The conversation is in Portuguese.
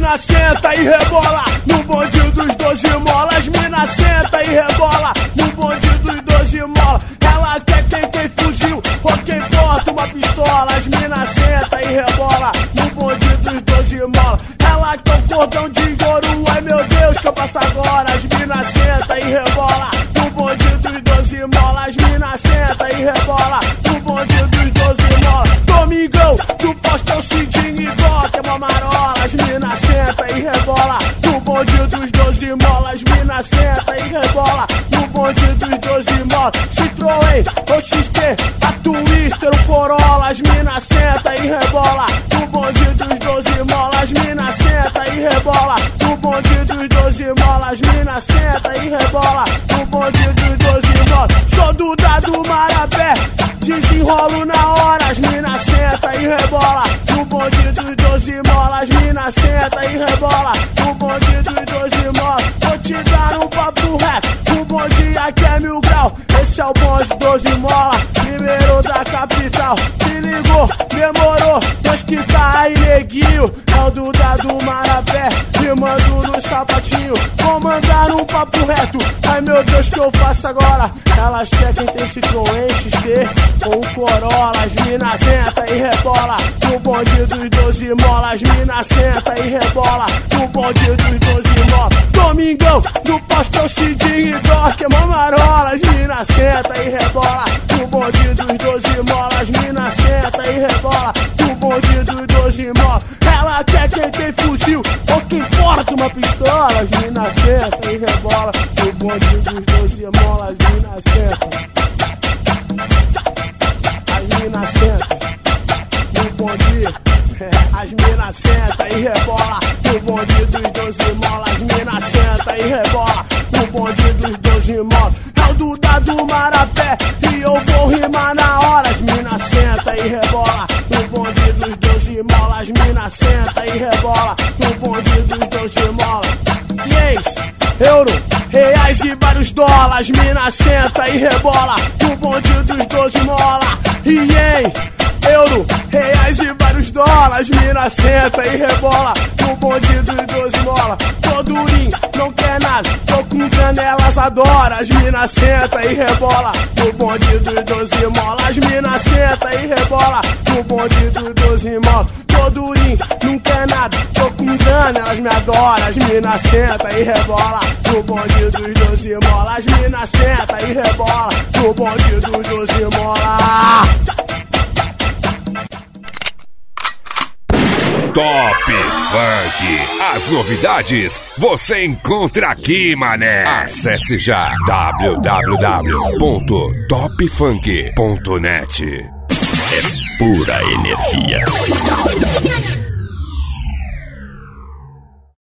mina senta e rebola no bonde dos 12 molas. As mina senta e rebola no bonde dos 12 molas. Ela quer quem tem fuzil ou quem porta uma pistola. As mina senta e rebola no bonde dos 12 molas. Ela quer um cordão de ouro, ai meu Deus, que eu passo agora. As mina senta e rebola no bonde dos 12 molas. As mina senta e rebola no bonde dos 12 molas. Domingão, do postão Cidinho e Doc, é uma marola. As mina senta e rebola no bonde dos 12 molas. As mina senta e rebola no bonde dos 12 molas. Citroën, o XT, a Twister, o Corolla. As mina senta e rebola no bonde dos 12 molas. As mina senta e rebola no bonde dos 12 molas. As mina senta e rebola no bonde dos 12 molas. Sou do dado Marapé, desenrolo na hora. As mina senta e rebola no bonde dos 12 molas. As mina senta e rebola no bonde dos 12 molas. Vou te dar um papo reto, o bonde aqui é 1000 grau. Esse é o bonde 12 mola, primeiro da capital. Se ligou, demorou, Deus que tá aí, neguinho. É o do dado Marapé, rimando no sapatinho. Vou mandar um papo reto, ai meu Deus, que eu faço agora? Elas querem tem Citroën, XT ou um Corolla. As mina senta e rebola no bonde dos 12 molas. As mina senta e rebola no bonde dos 12 molas. Domingão, no postão Cidinho e Doc, é uma marola. As mina senta e rebola no bonde dos 12 molas. As mina senta e rebola no bonde dos 12 molas. Ela quer quem tem fuzil ou quem porta uma pistola. As mina senta e rebola no bonde dos 12 molas. As mina senta. As mina senta no bonde. As mina senta e rebola no bonde dos 12 molas. As mina senta e rebola no bonde dos 12 molas. É o do dado Marapé e eu vou rimar na hora. As mina senta e rebola no bonde dos 12 molas. As mina senta e rebola no bonde dos 12 molas. Ienes, euro, reais e vários dólares. Mina senta e rebola no bonde dos 12 molas. Ienes, euro, reais e vários dólares. Mina senta e rebola no bonde dos 12 molas. Tô durinho, não quer nada, tô com canelas, adora. As mina senta e rebola no bonde dos 12 molas. As mina senta e rebola no bonde dos 12 molas. Tô durinho, não quer nada, tô com grana, elas me adoram. As mina senta e rebola no bonde dos 12 molas. As mina senta e rebola no bonde dos 12 molas. Top Funk. As novidades você encontra aqui, mané. Acesse já www.topfunk.net. É pura energia.